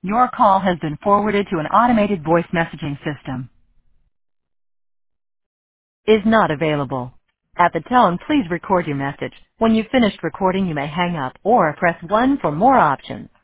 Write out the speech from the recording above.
Your call has been forwarded to an automated voice messaging system. Is not available. At the tone, please record your message. When you've finished recording, you may hang up or press 1 for more options.